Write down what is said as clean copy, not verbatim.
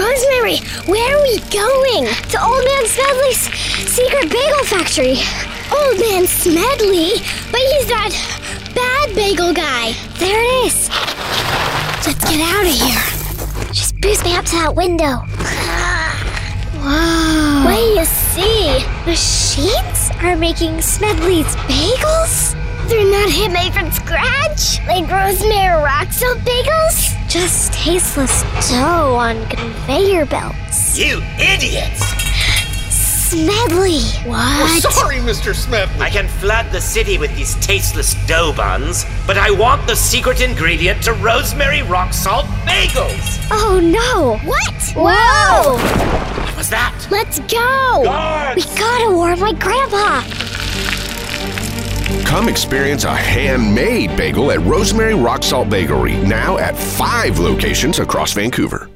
Rosemary, where are we going? To Old Man Smedley's secret bagel factory. Old Man Smedley? But he's that bad bagel guy. There it is. Let's get out of here. Just boost me up to that window. Whoa. What do you see? Machines are making Smedley's bagels? They're not handmade from scratch? Like Rosemary rock salt bagels? Just tasteless dough on conveyor belts. You idiots! Smedley! What? Oh, sorry, Mr. Smedley. I can flood the city with these tasteless dough buns, but I want the secret ingredient to Rosemary rock salt bagels! Oh no! What? Whoa! What was that? Let's go! Guards! We gotta warn my grandpa! Come experience a handmade bagel at Rosemary Rock Salt Bakery, now at 5 locations across Vancouver.